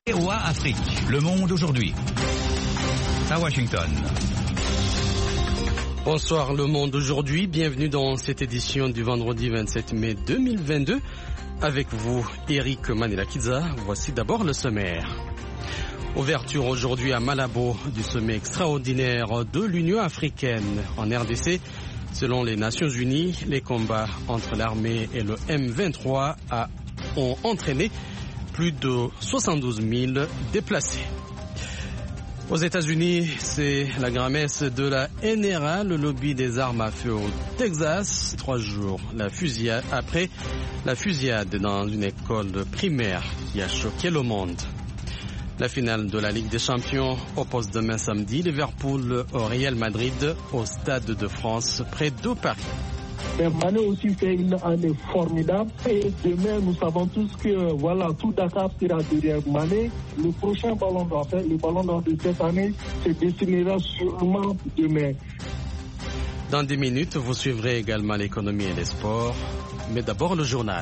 VOA Afrique, le monde aujourd'hui. À Washington. Bonsoir le monde aujourd'hui, bienvenue dans cette édition du vendredi 27 mai 2022. Avec vous, Eric Manelakiza, voici d'abord le sommaire. Ouverture aujourd'hui à Malabo du sommet extraordinaire de l'Union africaine en RDC. Selon les Nations Unies, les combats entre l'armée et le M23 ont entraîné plus de 72 000 déplacés. Aux États-Unis, c'est la grand-messe de la NRA, le lobby des armes à feu au Texas. 3 jours après la fusillade dans une école primaire qui a choqué le monde. La finale de la Ligue des Champions oppose demain samedi Liverpool au Real Madrid au Stade de France près de Paris. Mané aussi fait une année formidable et demain nous savons tous que tout Dakar sera derrière Mané. Le prochain ballon d'or, le ballon d'or de cette année se dessinera sûrement demain. Dans 10 minutes, vous suivrez également l'économie et les sports, mais d'abord le journal.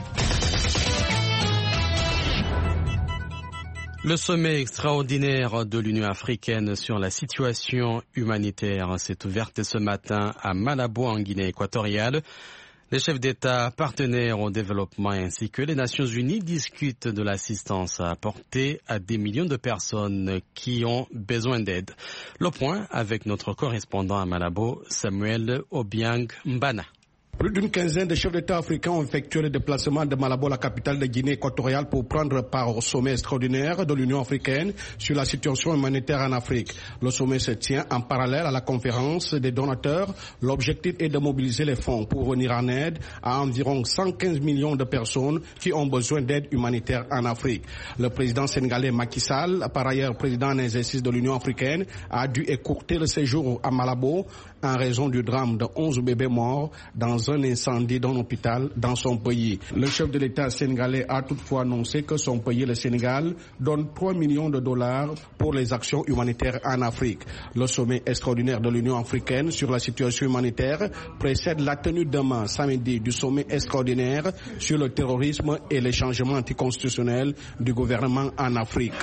Le sommet extraordinaire de l'Union africaine sur la situation humanitaire s'est ouvert ce matin à Malabo en Guinée équatoriale. Les chefs d'État partenaires au développement ainsi que les Nations Unies discutent de l'assistance à apporter à des millions de personnes qui ont besoin d'aide. Le point avec notre correspondant à Malabo, Samuel Obiang Mbana. Plus d'une quinzaine de chefs d'État africains ont effectué le déplacement de Malabo, la capitale de Guinée équatoriale, pour prendre part au sommet extraordinaire de l'Union africaine sur la situation humanitaire en Afrique. Le sommet se tient en parallèle à la conférence des donateurs. L'objectif est de mobiliser les fonds pour venir en aide à environ 115 millions de personnes qui ont besoin d'aide humanitaire en Afrique. Le président sénégalais Macky Sall, par ailleurs président en exercice de l'Union africaine, a dû écourter le séjour à Malabo en raison du drame de 11 bébés morts dans un incendie d'un hôpital dans son pays. Le chef de l'État sénégalais a toutefois annoncé que son pays, le Sénégal, donne 3 millions de dollars pour les actions humanitaires en Afrique. Le sommet extraordinaire de l'Union africaine sur la situation humanitaire précède la tenue demain, samedi, du sommet extraordinaire sur le terrorisme et les changements anticonstitutionnels du gouvernement en Afrique.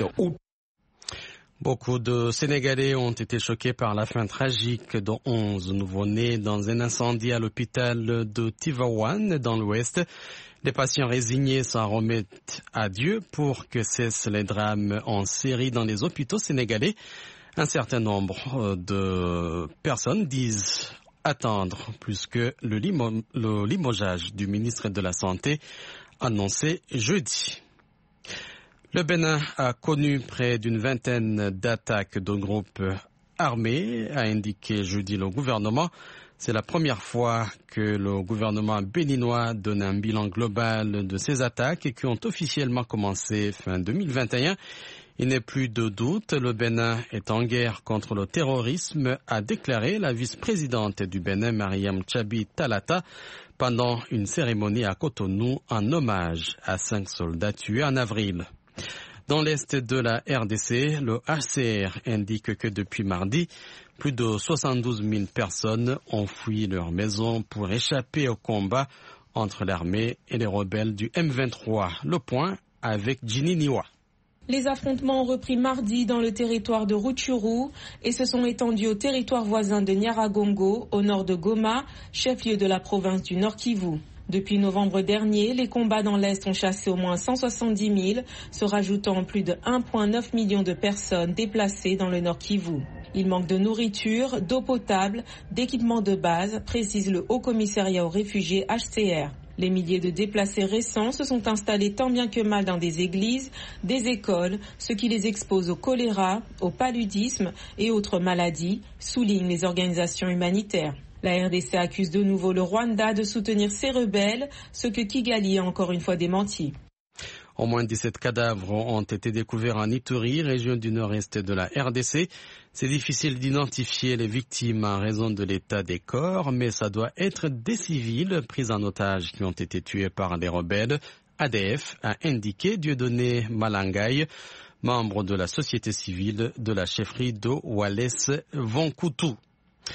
Beaucoup de Sénégalais ont été choqués par la fin tragique de 11 nouveau-nés dans un incendie à l'hôpital de Tivaouane dans l'Ouest. Les patients résignés s'en remettent à Dieu pour que cessent les drames en série dans les hôpitaux sénégalais. Un certain nombre de personnes disent attendre plus que le limogeage du ministre de la Santé annoncé jeudi. Le Bénin a connu près d'une vingtaine d'attaques de groupes armés, a indiqué jeudi le gouvernement. C'est la première fois que le gouvernement béninois donne un bilan global de ces attaques qui ont officiellement commencé fin 2021. Il n'est plus de doute, le Bénin est en guerre contre le terrorisme, a déclaré la vice-présidente du Bénin, Mariam Tchabi Talata, pendant une cérémonie à Cotonou en hommage à 5 soldats tués en avril. Dans l'est de la RDC, le HCR indique que depuis mardi, plus de 72 000 personnes ont fui leur maison pour échapper au combat entre l'armée et les rebelles du M23. Le point avec Ginny Niwa. Les affrontements ont repris mardi dans le territoire de Rutshuru et se sont étendus au territoire voisin de Nyaragongo, au nord de Goma, chef-lieu de la province du Nord Kivu. Depuis novembre dernier, les combats dans l'Est ont chassé au moins 170 000, se rajoutant plus de 1,9 million de personnes déplacées dans le Nord Kivu. Il manque de nourriture, d'eau potable, d'équipements de base, précise le Haut Commissariat aux réfugiés HCR. Les milliers de déplacés récents se sont installés tant bien que mal dans des églises, des écoles, ce qui les expose au choléra, au paludisme et autres maladies, soulignent les organisations humanitaires. La RDC accuse de nouveau le Rwanda de soutenir ces rebelles, ce que Kigali a encore une fois démenti. Au moins 17 cadavres ont été découverts en Ituri, région du nord-est de la RDC. C'est difficile d'identifier les victimes en raison de l'état des corps, mais ça doit être des civils pris en otage qui ont été tués par des rebelles. ADF a indiqué Dieudonné Malangaï, membre de la société civile de la chefferie de Wallace Vonkoutou.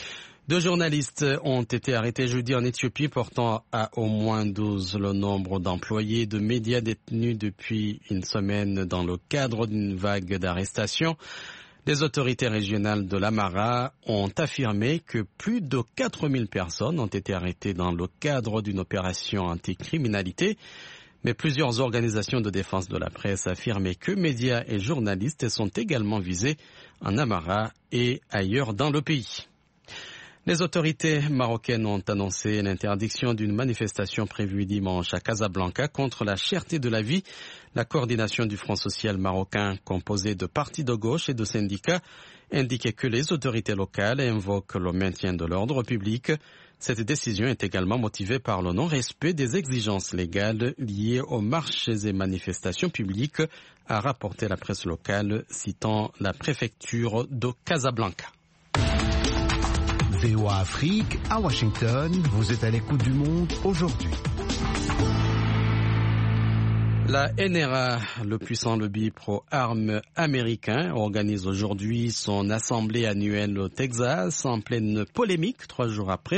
2 journalistes ont été arrêtés jeudi en Éthiopie, portant à au moins 12 le nombre d'employés de médias détenus depuis une semaine dans le cadre d'une vague d'arrestations. Les autorités régionales de l'Amhara ont affirmé que plus de 4000 personnes ont été arrêtées dans le cadre d'une opération anticriminalité. Mais plusieurs organisations de défense de la presse affirmaient que médias et journalistes sont également visés en Amhara et ailleurs dans le pays. Les autorités marocaines ont annoncé l'interdiction d'une manifestation prévue dimanche à Casablanca contre la cherté de la vie. La coordination du Front social marocain, composée de partis de gauche et de syndicats, indiquait que les autorités locales invoquent le maintien de l'ordre public. Cette décision est également motivée par le non-respect des exigences légales liées aux marches et manifestations publiques, a rapporté la presse locale, citant la préfecture de Casablanca. VOA Afrique, à Washington, vous êtes à l'écoute du monde aujourd'hui. La NRA, le puissant lobby pro-armes américain, organise aujourd'hui son assemblée annuelle au Texas en pleine polémique 3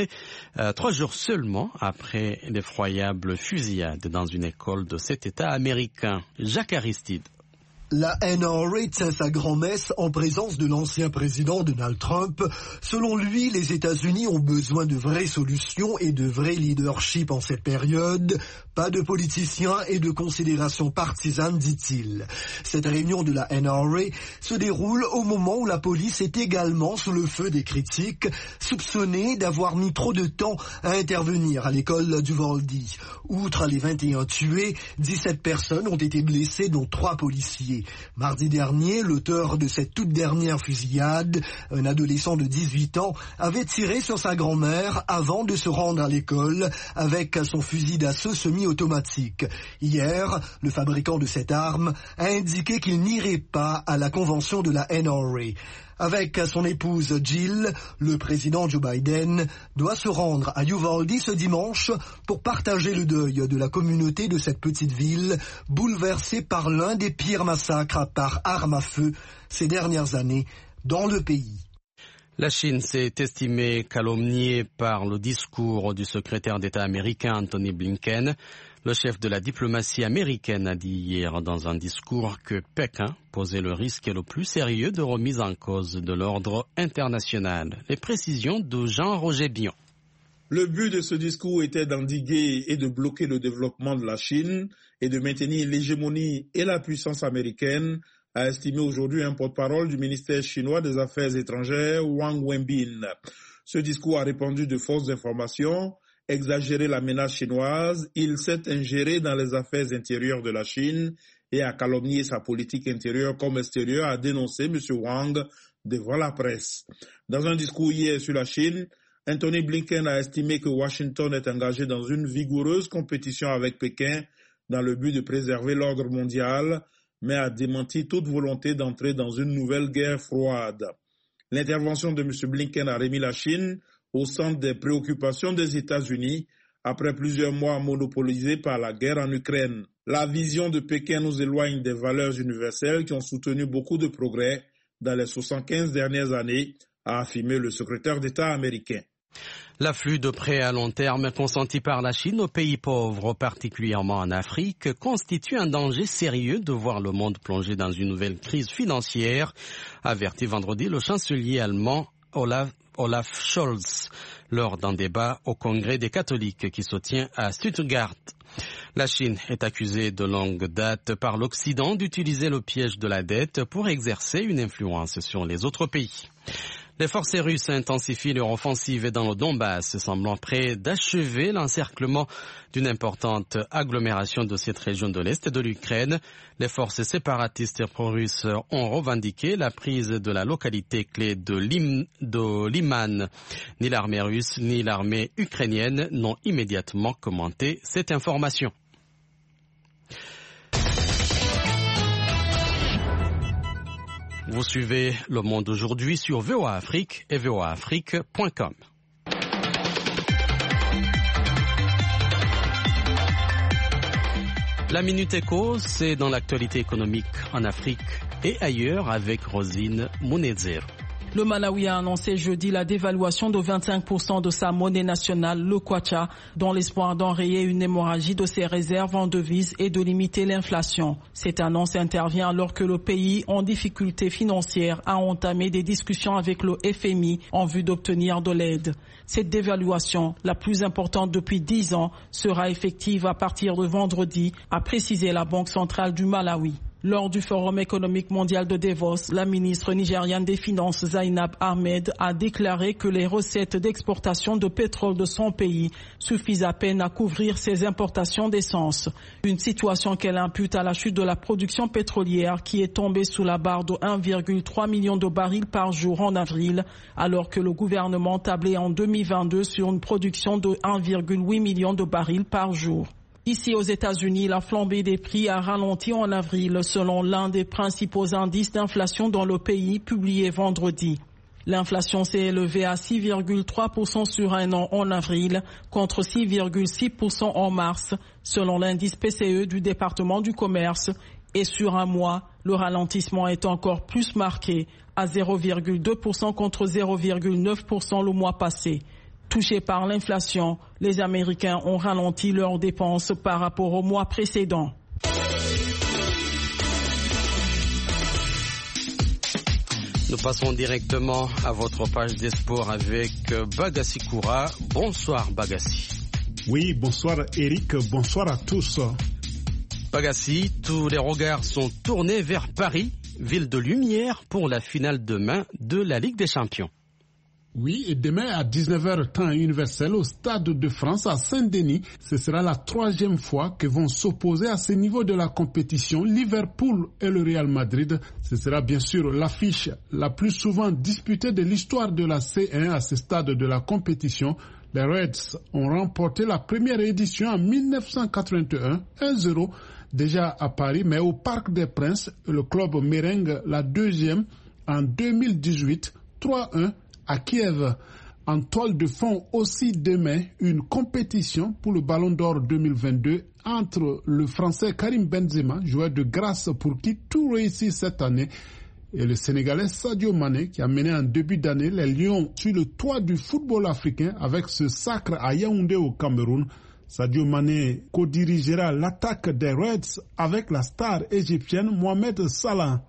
jours seulement après l'effroyable fusillade dans une école de cet État américain. Jacques Aristide. La NRA tient sa grand-messe en présence de l'ancien président Donald Trump. Selon lui, les États-Unis ont besoin de vraies solutions et de vrai leadership en cette période. Pas de politiciens et de considérations partisanes, dit-il. Cette réunion de la NRA se déroule au moment où la police est également sous le feu des critiques, soupçonnée d'avoir mis trop de temps à intervenir à l'école d'Uvalde. Outre les 21 tués, 17 personnes ont été blessées, dont 3 policiers. Mardi dernier, l'auteur de cette toute dernière fusillade, un adolescent de 18 ans, avait tiré sur sa grand-mère avant de se rendre à l'école avec son fusil d'assaut semi-automatique. Hier, le fabricant de cette arme a indiqué qu'il n'irait pas à la convention de la NRA. Avec son épouse Jill, le président Joe Biden doit se rendre à Uvalde ce dimanche pour partager le deuil de la communauté de cette petite ville bouleversée par l'un des pires massacres par arme à feu ces dernières années dans le pays. La Chine s'est estimée calomniée par le discours du secrétaire d'État américain Antony Blinken. Le chef de la diplomatie américaine a dit hier dans un discours que Pékin posait le risque le plus sérieux de remise en cause de l'ordre international. Les précisions de Jean-Roger Bion. Le but de ce discours était d'endiguer et de bloquer le développement de la Chine et de maintenir l'hégémonie et la puissance américaine, a estimé aujourd'hui un porte-parole du ministère chinois des Affaires étrangères, Wang Wenbin. Ce discours a répandu de fausses informations, exagéré la menace chinoise, il s'est ingéré dans les affaires intérieures de la Chine et a calomnié sa politique intérieure comme extérieure, a dénoncé M. Wang devant la presse. Dans un discours hier sur la Chine, Antony Blinken a estimé que Washington est engagé dans une vigoureuse compétition avec Pékin dans le but de préserver l'ordre mondial, mais a démenti toute volonté d'entrer dans une nouvelle guerre froide. L'intervention de M. Blinken a remis la Chine au centre des préoccupations des États-Unis après plusieurs mois monopolisés par la guerre en Ukraine. La vision de Pékin nous éloigne des valeurs universelles qui ont soutenu beaucoup de progrès dans les 75 dernières années, a affirmé le secrétaire d'État américain. L'afflux de prêts à long terme consenti par la Chine aux pays pauvres, particulièrement en Afrique, constitue un danger sérieux de voir le monde plonger dans une nouvelle crise financière, avertit vendredi le chancelier allemand Olaf Scholz lors d'un débat au Congrès des catholiques qui se tient à Stuttgart. La Chine est accusée de longue date par l'Occident d'utiliser le piège de la dette pour exercer une influence sur les autres pays. Les forces russes intensifient leur offensive dans le Donbass, semblant prêts d'achever l'encerclement d'une importante agglomération de cette région de l'Est de l'Ukraine. Les forces séparatistes pro-russes ont revendiqué la prise de la localité clé de Liman. Ni l'armée russe ni l'armée ukrainienne n'ont immédiatement commenté cette information. Vous suivez Le Monde aujourd'hui sur VOA Afrique et voaafrique.com. La Minute Éco, c'est dans l'actualité économique en Afrique et ailleurs avec Rosine Mounezir. Le Malawi a annoncé jeudi la dévaluation de 25% de sa monnaie nationale, le kwacha, dans l'espoir d'enrayer une hémorragie de ses réserves en devises et de limiter l'inflation. Cette annonce intervient alors que le pays, en difficulté financière, a entamé des discussions avec le FMI en vue d'obtenir de l'aide. Cette dévaluation, la plus importante depuis 10 ans, sera effective à partir de vendredi, a précisé la Banque centrale du Malawi. Lors du Forum économique mondial de Davos, la ministre nigériane des Finances Zainab Ahmed a déclaré que les recettes d'exportation de pétrole de son pays suffisent à peine à couvrir ses importations d'essence. Une situation qu'elle impute à la chute de la production pétrolière qui est tombée sous la barre de 1,3 million de barils par jour en avril, alors que le gouvernement tablait en 2022 sur une production de 1,8 million de barils par jour. Ici aux États-Unis, la flambée des prix a ralenti en avril selon l'un des principaux indices d'inflation dans le pays publié vendredi. L'inflation s'est élevée à 6,3% sur un an en avril contre 6,6% en mars selon l'indice PCE du département du commerce et sur un mois, le ralentissement est encore plus marqué à 0,2% contre 0,9% le mois passé. Touchés par l'inflation, les Américains ont ralenti leurs dépenses par rapport au mois précédent. Nous passons directement à votre page des sports avec Bagassi Koura. Bonsoir Bagassi. Oui, bonsoir Eric, bonsoir à tous. Bagassi, tous les regards sont tournés vers Paris, ville de lumière pour la finale demain de la Ligue des Champions. Oui, et demain à 19h temps universel au Stade de France à Saint-Denis, ce sera la 3e fois que vont s'opposer à ce niveau de la compétition Liverpool et le Real Madrid. Ce sera bien sûr l'affiche la plus souvent disputée de l'histoire de la C1 à ce stade de la compétition. Les Reds ont remporté la première édition en 1981, 1-0 déjà à Paris, mais au Parc des Princes, le club merengue la 2e en 2018, 3-1 à Kiev. En toile de fond aussi demain, une compétition pour le Ballon d'Or 2022 entre le Français Karim Benzema, joueur de grâce pour qui tout réussit cette année, et le Sénégalais Sadio Mané qui a mené en début d'année les Lions sur le toit du football africain avec ce sacre à Yaoundé au Cameroun. Sadio Mané co-dirigera l'attaque des Reds avec la star égyptienne Mohamed Salah.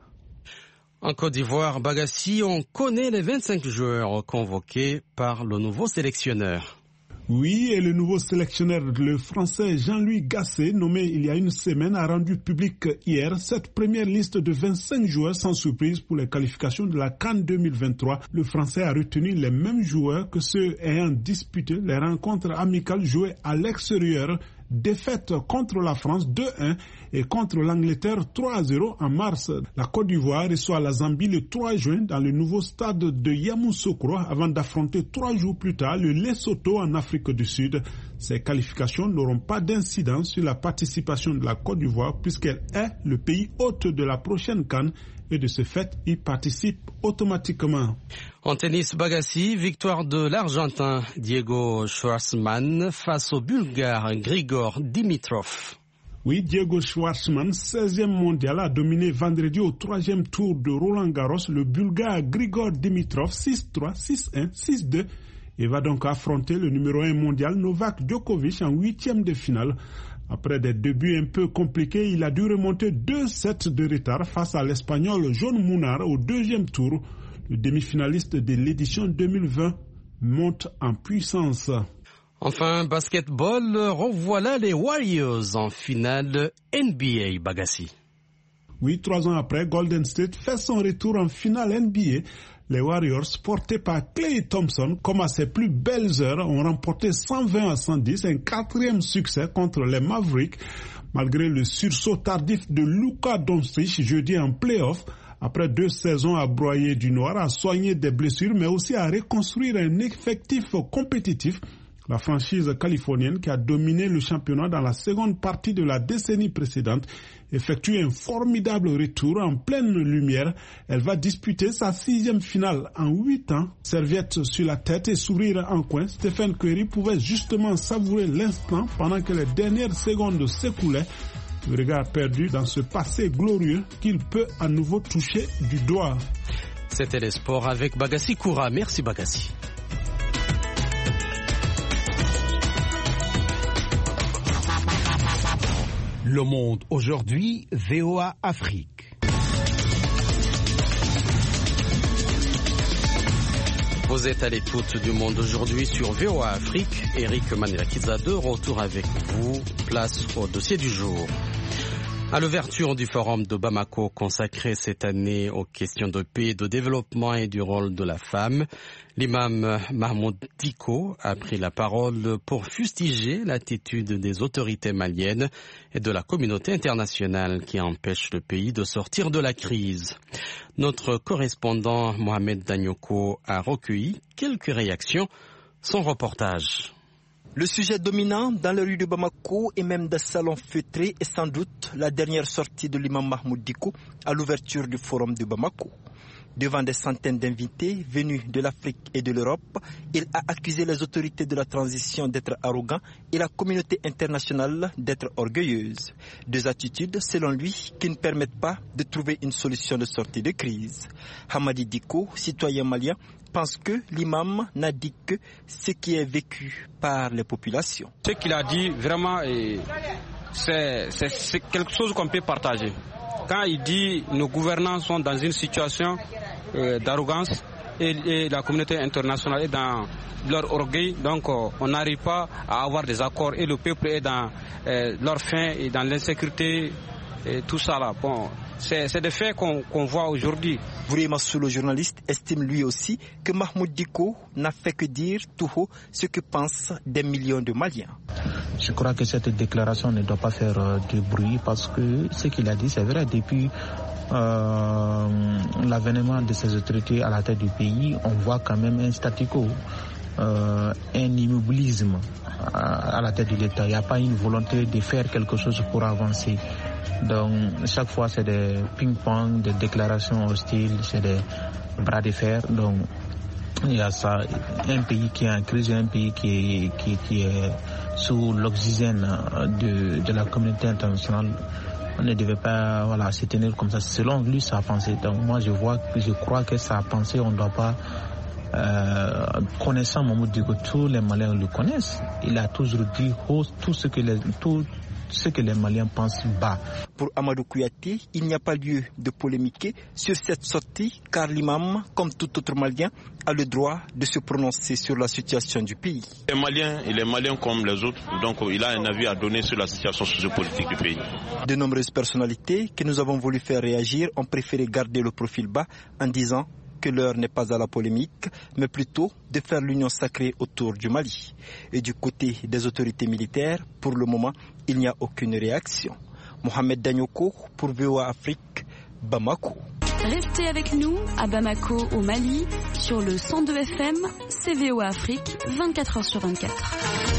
En Côte d'Ivoire, Bagassi, on connaît les 25 joueurs convoqués par le nouveau sélectionneur. Oui, et le nouveau sélectionneur, le Français Jean-Louis Gasset, nommé il y a une semaine, a rendu public hier cette première liste de 25 joueurs sans surprise pour les qualifications de la CAN 2023. Le Français a retenu les mêmes joueurs que ceux ayant disputé les rencontres amicales jouées à l'extérieur. Défaite contre la France 2-1 et contre l'Angleterre 3-0 en mars. La Côte d'Ivoire reçoit la Zambie le 3 juin dans le nouveau stade de Yamoussoukro avant d'affronter 3 jours plus tard le Lesotho en Afrique du Sud. Ces qualifications n'auront pas d'incidence sur la participation de la Côte d'Ivoire puisqu'elle est le pays hôte de la prochaine CAN et de ce fait, il participe automatiquement. En tennis, Bagassi, victoire de l'Argentin Diego Schwartzman face au Bulgare Grigor Dimitrov. Oui, Diego Schwartzman, 16e mondial, a dominé vendredi au 3e tour de Roland-Garros le Bulgare Grigor Dimitrov 6-3, 6-1, 6-2 et va donc affronter le numéro 1 mondial Novak Djokovic en 8e de finale. Après des débuts un peu compliqués, il a dû remonter 2 sets de retard face à l'Espagnol John Munar au 2e tour. Le demi-finaliste de l'édition 2020 monte en puissance. Enfin, basketball, revoilà les Warriors en finale NBA, Bagassi. Oui, 3 ans après, Golden State fait son retour en finale NBA. Les Warriors, portés par Klay Thompson, comme à ses plus belles heures, ont remporté 120-110, un 4e succès contre les Mavericks. Malgré le sursaut tardif de Luka Doncic jeudi en play-off, après 2 saisons à broyer du noir, à soigner des blessures, mais aussi à reconstruire un effectif compétitif, la franchise californienne qui a dominé le championnat dans la seconde partie de la décennie précédente effectue un formidable retour en pleine lumière. Elle va disputer sa 6e finale en 8 ans. Serviette sur la tête et sourire en coin, Stephen Curry pouvait justement savourer l'instant pendant que les dernières secondes s'écoulaient. Le regard perdu dans ce passé glorieux qu'il peut à nouveau toucher du doigt. C'était les sports avec Bagassi Koura. Merci Bagassi. Le Monde aujourd'hui, VOA Afrique. Vous êtes à l'écoute du Monde aujourd'hui sur VOA Afrique. Eric Manirakiza de retour avec vous. Place au dossier du jour. À l'ouverture du forum de Bamako consacré cette année aux questions de paix, de développement et du rôle de la femme, l'imam Mahmoud Dicko a pris la parole pour fustiger l'attitude des autorités maliennes et de la communauté internationale qui empêche le pays de sortir de la crise. Notre correspondant Mohamed Danyoko a recueilli quelques réactions. Son reportage. Le sujet dominant dans les rues de Bamako et même des salons feutrés est sans doute la dernière sortie de l'imam Mahmoud Dicko à l'ouverture du forum de Bamako. Devant des centaines d'invités venus de l'Afrique et de l'Europe, il a accusé les autorités de la transition d'être arrogants et la communauté internationale d'être orgueilleuse. Deux attitudes, selon lui, qui ne permettent pas de trouver une solution de sortie de crise. Hamadi Dicko, citoyen malien, pense que l'imam n'a dit que ce qui est vécu par les populations. Ce qu'il a dit, vraiment, c'est quelque chose qu'on peut partager. Quand il dit que nos gouvernants sont dans une situation d'arrogance et la communauté internationale est dans leur orgueil, donc on n'arrive pas à avoir des accords et le peuple est dans leur faim et dans l'insécurité et tout ça là. Bon, c'est des faits qu'on voit aujourd'hui. Bouré Massou, le journaliste, estime lui aussi que Mahmoud Dicko n'a fait que dire tout haut ce que pensent des millions de Maliens. Je crois que cette déclaration ne doit pas faire du bruit parce que ce qu'il a dit, c'est vrai. Depuis l'avènement de ces autorités à la tête du pays, on voit quand même un statu quo, un immobilisme à la tête de l'État. Il n'y a pas une volonté de faire quelque chose pour avancer. Donc chaque fois c'est des ping-pong, des déclarations hostiles, c'est des bras de fer. Donc il y a ça, un pays qui est en crise, un pays qui est sous l'oxygène de la communauté internationale. On ne devait pas se tenir comme ça. Selon lui, sa pensée. Donc moi je crois que sa pensée, on ne doit pas connaissant Mahmoud Dicko, tous les Maliens le connaissent. Il a toujours dit haut tout ce que les Maliens pensent bas. Pour Amadou Kouyaté, il n'y a pas lieu de polémiquer sur cette sortie car l'imam, comme tout autre Malien, a le droit de se prononcer sur la situation du pays. Il est malien comme les autres, donc il a un avis à donner sur la situation sociopolitique du pays. De nombreuses personnalités que nous avons voulu faire réagir ont préféré garder le profil bas en disant que l'heure n'est pas à la polémique, mais plutôt de faire l'union sacrée autour du Mali. Et du côté des autorités militaires, pour le moment, il n'y a aucune réaction. Mohamed Danyoko pour VOA Afrique, Bamako. Restez avec nous à Bamako, au Mali, sur le 102 FM, c'est VOA Afrique, 24h/24.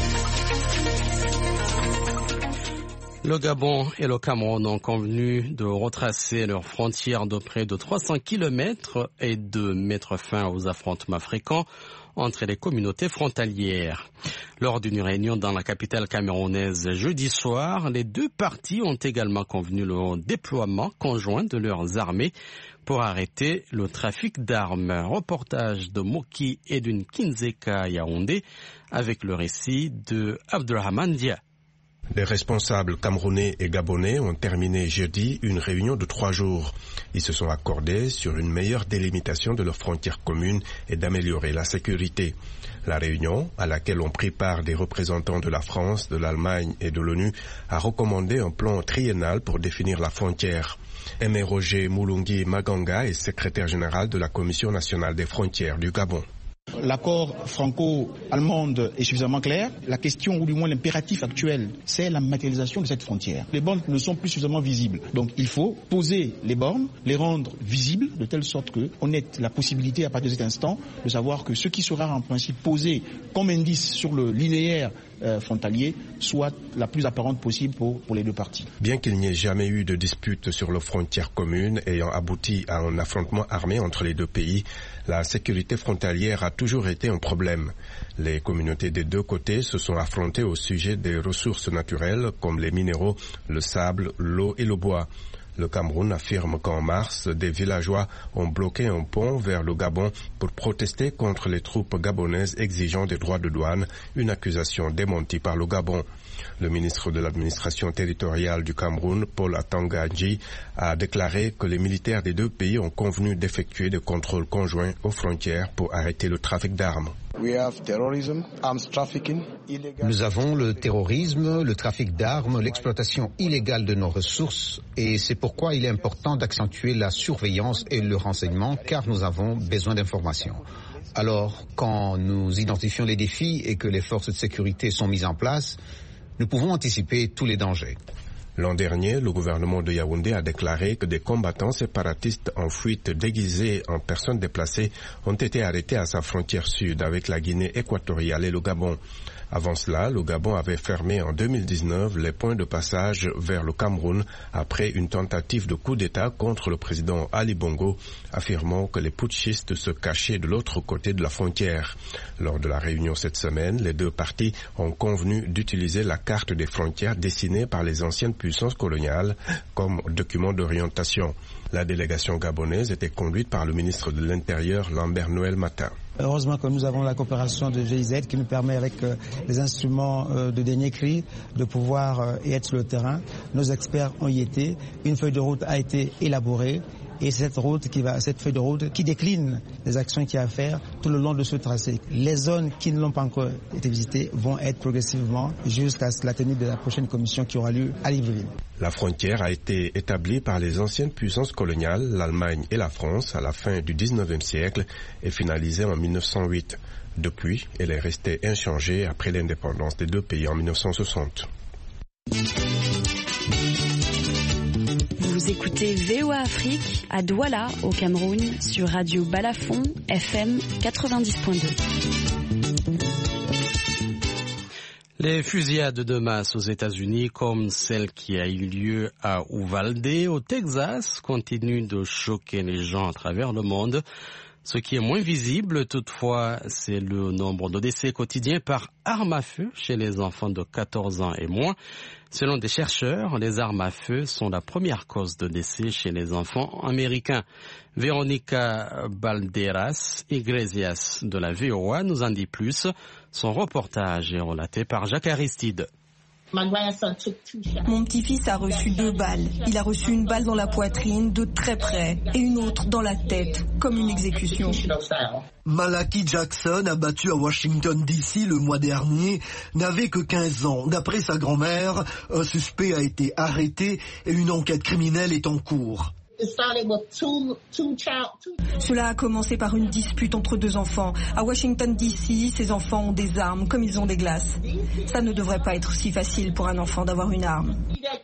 Le Gabon et le Cameroun ont convenu de retracer leurs frontières de près de 300 km et de mettre fin aux affrontements fréquents entre les communautés frontalières. Lors d'une réunion dans la capitale camerounaise jeudi soir, les deux parties ont également convenu le déploiement conjoint de leurs armées pour arrêter le trafic d'armes. Reportage de Moki et d'une Kinzeka Yaoundé avec le récit de Abdelrahman Dia. Les responsables camerounais et gabonais ont terminé jeudi une réunion de 3 jours. Ils se sont accordés sur une meilleure délimitation de leurs frontières communes et d'améliorer la sécurité. La réunion, à laquelle ont pris part des représentants de la France, de l'Allemagne et de l'ONU, a recommandé un plan triennal pour définir la frontière. Aimé Roger Moulungi Maganga est secrétaire général de la Commission nationale des frontières du Gabon. L'accord franco-allemand est suffisamment clair. La question, ou du moins l'impératif actuel, c'est la matérialisation de cette frontière. Les bornes ne sont plus suffisamment visibles. Donc il faut poser les bornes, les rendre visibles, de telle sorte qu'on ait la possibilité à partir de cet instant de savoir que ce qui sera en principe posé comme indice sur le linéaire frontalier soit la plus apparente possible pour les deux parties. Bien qu'il n'y ait jamais eu de dispute sur les frontières communes ayant abouti à un affrontement armé entre les deux pays, la sécurité frontalière a toujours été un problème. Les communautés des deux côtés se sont affrontées au sujet des ressources naturelles comme les minéraux, le sable, l'eau et le bois. Le Cameroun affirme qu'en mars, des villageois ont bloqué un pont vers le Gabon pour protester contre les troupes gabonaises exigeant des droits de douane, une accusation démentie par le Gabon. Le ministre de l'administration territoriale du Cameroun, Paul Atanga-Adji, a déclaré que les militaires des deux pays ont convenu d'effectuer des contrôles conjoints aux frontières pour arrêter le trafic d'armes. Nous avons le terrorisme, le trafic d'armes, l'exploitation illégale de nos ressources et c'est pourquoi il est important d'accentuer la surveillance et le renseignement car nous avons besoin d'informations. Alors, quand nous identifions les défis et que les forces de sécurité sont mises en place, nous pouvons anticiper tous les dangers. L'an dernier, le gouvernement de Yaoundé a déclaré que des combattants séparatistes en fuite déguisés en personnes déplacées ont été arrêtés à sa frontière sud avec la Guinée équatoriale et le Gabon. Avant cela, le Gabon avait fermé en 2019 les points de passage vers le Cameroun après une tentative de coup d'État contre le président Ali Bongo, affirmant que les putschistes se cachaient de l'autre côté de la frontière. Lors de la réunion cette semaine, les deux parties ont convenu d'utiliser la carte des frontières dessinée par les anciennes puissances coloniales comme document d'orientation. La délégation gabonaise était conduite par le ministre de l'Intérieur, Lambert Noël Matin. Heureusement que nous avons la coopération de GIZ qui nous permet avec les instruments de dernier cri de pouvoir y être sur le terrain. Nos experts ont y été. Une feuille de route a été élaborée. Et cette feuille de route qui décline les actions qu'il y a à faire tout le long de ce tracé. Les zones qui ne l'ont pas encore été visitées vont être progressivement jusqu'à la tenue de la prochaine commission qui aura lieu à Libreville. La frontière a été établie par les anciennes puissances coloniales, l'Allemagne et la France, à la fin du 19e siècle et finalisée en 1908. Depuis, elle est restée inchangée après l'indépendance des deux pays en 1960. Vous écoutez VOA Afrique à Douala, au Cameroun, sur Radio Balafon, FM 90.2. Les fusillades de masse aux États-Unis, comme celle qui a eu lieu à Uvalde, au Texas, continuent de choquer les gens à travers le monde. Ce qui est moins visible, toutefois, c'est le nombre de décès quotidiens par arme à feu chez les enfants de 14 ans et moins. Selon des chercheurs, les armes à feu sont la première cause de décès chez les enfants américains. Véronica Balderas Iglesias de la VOA nous en dit plus. Son reportage est relaté par Jacques Aristide. Mon petit-fils a reçu 2 balles. Il a reçu une balle dans la poitrine de très près et une autre dans la tête, comme une exécution. Malaki Jackson, abattu à Washington DC le mois dernier, n'avait que 15 ans. D'après sa grand-mère, un suspect a été arrêté et une enquête criminelle est en cours. Cela a commencé par une dispute entre 2 enfants. À Washington DC, ces enfants ont des armes comme ils ont des glaces. Ça ne devrait pas être si facile pour un enfant d'avoir une arme.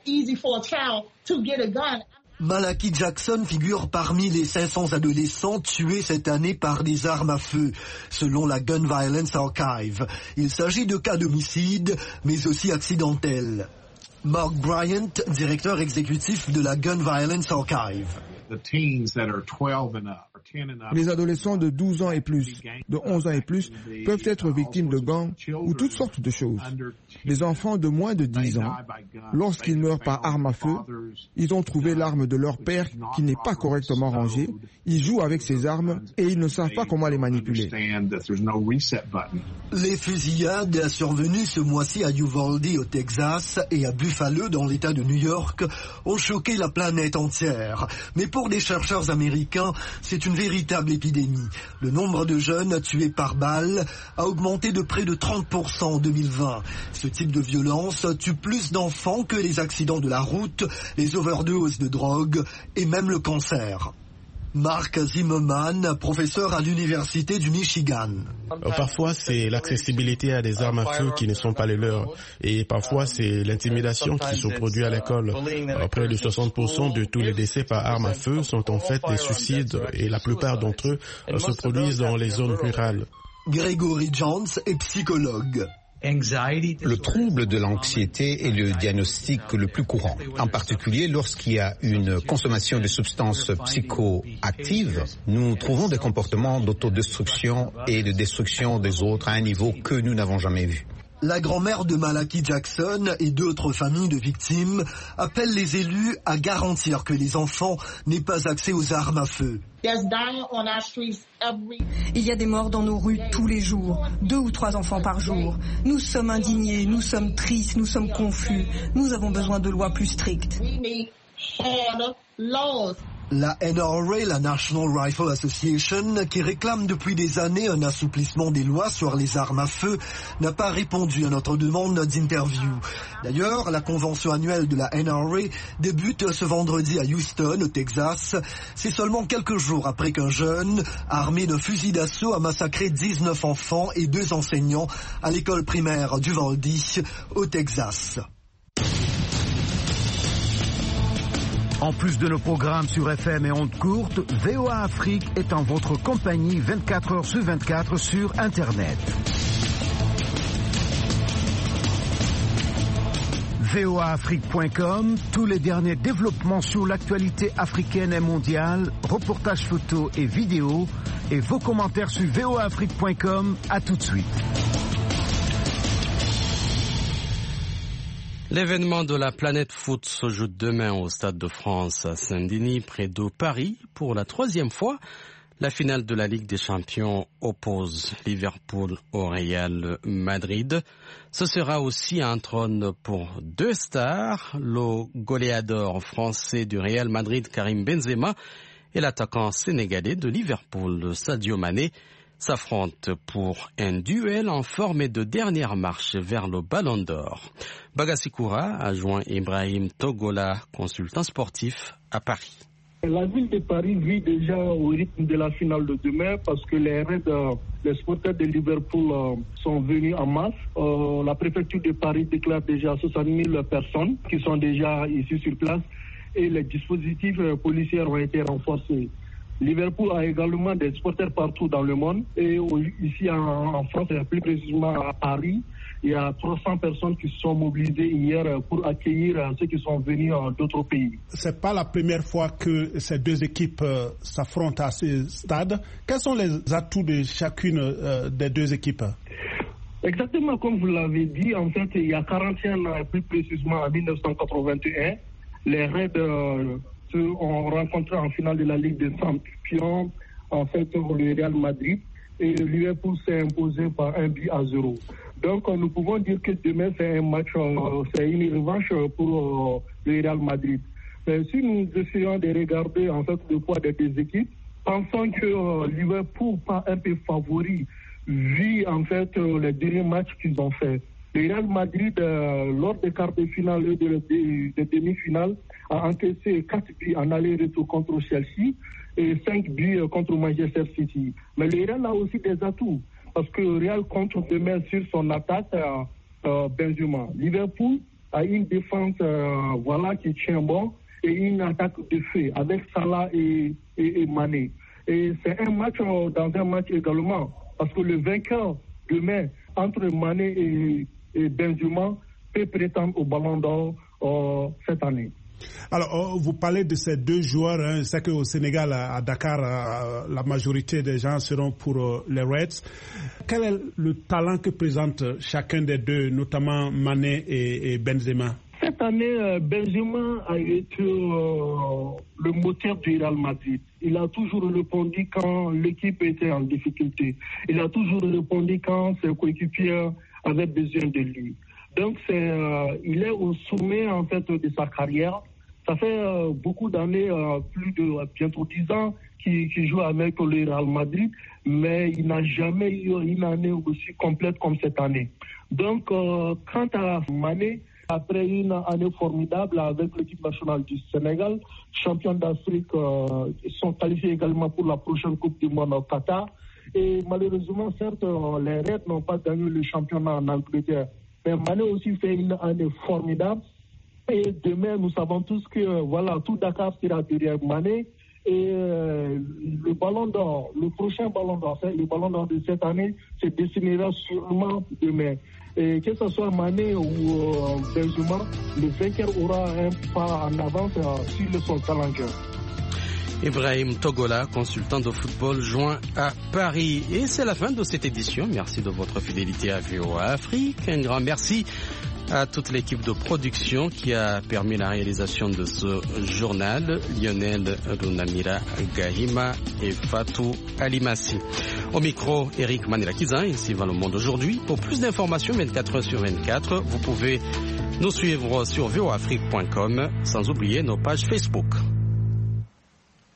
Malaki Jackson figure parmi les 500 adolescents tués cette année par des armes à feu, selon la Gun Violence Archive. Il s'agit de cas d'homicide, mais aussi accidentels. Mark Bryant, directeur exécutif de la Gun Violence Archive. Les adolescents de 12 ans et plus, de 11 ans et plus, peuvent être victimes de gangs ou toutes sortes de choses. Les enfants de moins de 10 ans, lorsqu'ils meurent par arme à feu, ils ont trouvé l'arme de leur père qui n'est pas correctement rangée, ils jouent avec ces armes et ils ne savent pas comment les manipuler. Les fusillades survenues ce mois-ci à Uvalde au Texas et à Buffalo dans l'État de New York ont choqué la planète entière. Mais pour les chercheurs américains, c'est une véritable épidémie. Le nombre de jeunes tués par balle a augmenté de près de 30% en 2020. Ce type de violence tue plus d'enfants que les accidents de la route, les overdoses de drogue et même le cancer. Mark Zimmerman, professeur à l'Université du Michigan. Parfois, c'est l'accessibilité à des armes à feu qui ne sont pas les leurs. Et parfois, c'est l'intimidation qui se produit à l'école. Près de 60% de tous les décès par arme à feu sont en fait des suicides et la plupart d'entre eux se produisent dans les zones rurales. Gregory Jones est psychologue. Le trouble de l'anxiété est le diagnostic le plus courant, en particulier lorsqu'il y a une consommation de substances psychoactives. Nous trouvons des comportements d'autodestruction et de destruction des autres à un niveau que nous n'avons jamais vu. La grand-mère de Malaki Jackson et d'autres familles de victimes appellent les élus à garantir que les enfants n'aient pas accès aux armes à feu. Il y a des morts dans nos rues tous les jours, 2 ou 3 enfants par jour. Nous sommes indignés, nous sommes tristes, nous sommes confus. Nous avons besoin de lois plus strictes. La NRA, la National Rifle Association, qui réclame depuis des années un assouplissement des lois sur les armes à feu, n'a pas répondu à notre demande d'interview. D'ailleurs, la convention annuelle de la NRA débute ce vendredi à Houston, au Texas. C'est seulement quelques jours après qu'un jeune, armé d'un fusil d'assaut, a massacré 19 enfants et 2 enseignants à l'école primaire du Valdy, au Texas. En plus de nos programmes sur FM et ondes courtes, VOA Afrique est en votre compagnie 24 heures sur 24 sur Internet. voaafrique.com, tous les derniers développements sur l'actualité africaine et mondiale, reportages photos et vidéos, et vos commentaires sur voaafrique.com. À tout de suite. L'événement de la planète foot se joue demain au Stade de France à Saint-Denis, près de Paris. Pour la 3e fois, la finale de la Ligue des Champions oppose Liverpool au Real Madrid. Ce sera aussi un trône pour 2 stars, le goléador français du Real Madrid Karim Benzema et l'attaquant sénégalais de Liverpool Sadio Mané s'affrontent pour un duel en forme de dernière marche vers le Ballon d'Or. Bagasikoura a joint Ibrahim Togola, consultant sportif à Paris. La ville de Paris vit déjà au rythme de la finale de demain parce que les supporters de Liverpool sont venus en masse. La préfecture de Paris déclare déjà 60 000 personnes qui sont déjà ici sur place et les dispositifs policiers ont été renforcés. Liverpool a également des supporters partout dans le monde et ici en France, et plus précisément à Paris, il y a 300 personnes qui se sont mobilisées hier pour accueillir ceux qui sont venus d'autres pays. C'est pas la première fois que ces 2 équipes s'affrontent à ce stade. Quels sont les atouts de chacune des 2 équipes? Exactement comme vous l'avez dit, en fait, il y a 41 ans, plus précisément en 1981, les Reds ont rencontré en finale de la Ligue des Champions, en fait, le Real Madrid, et Liverpool s'est imposé par 1-0. Donc, nous pouvons dire que demain, c'est un match, c'est une revanche pour le Real Madrid. Mais si nous essayons de regarder, en fait, le poids des 2 équipes, pensons que Liverpool pas un peu favori, vu, en fait, les derniers matchs qu'ils ont fait. Le Real Madrid, lors des quarts de finale et des demi-finales, a encaissé 4 buts en aller-retour contre Chelsea et 5 buts contre Manchester City. Mais le Real a aussi des atouts parce que le Real compte demain sur son attaque Benzema. Liverpool a une défense qui tient bon et une attaque de feu avec Salah et Mané. Et c'est un match dans un match également parce que le vainqueur demain entre Mané et Benzema peut prétendre au Ballon d'Or cette année. Alors, vous parlez de ces 2 joueurs. Hein. C'est qu'au Sénégal, à Dakar, la majorité des gens seront pour les Reds. Quel est le talent que présente chacun des 2, notamment Mané et Benzema? Cette année, Benzema a été le moteur du Real Madrid. Il a toujours répondu quand l'équipe était en difficulté. Il a toujours répondu quand ses coéquipiers avaient besoin de lui. Donc, il est au sommet, en fait, de sa carrière. Ça fait beaucoup d'années, plus de bientôt 10 ans, qu'il joue avec le Real Madrid, mais il n'a jamais eu une année aussi complète comme cette année. Donc, quant à Mané, après une année formidable avec l'équipe nationale du Sénégal, champion d'Afrique, ils sont qualifiés également pour la prochaine Coupe du Monde au Qatar. Et malheureusement, certes, les Reds n'ont pas gagné le championnat en Angleterre. Mais Mané aussi fait une année formidable. Et demain, nous savons tous que tout Dakar sera derrière Mané. Et le Ballon d'Or, le prochain Ballon d'Or, le Ballon d'Or de cette année, se dessinera sûrement demain. Et que ce soit Mané ou Benzema, le vainqueur aura un pas en avance sur son challenger. Ibrahim Togola, consultant de football, joint à Paris. Et c'est la fin de cette édition. Merci de votre fidélité à VOA Afrique. Un grand merci à toute l'équipe de production qui a permis la réalisation de ce journal, Lionel Runamira Gahima et Fatou Alimassi. Au micro, Eric Manilakizan, ici va le monde aujourd'hui. Pour plus d'informations 24h/24, vous pouvez nous suivre sur voafrique.com, sans oublier nos pages Facebook.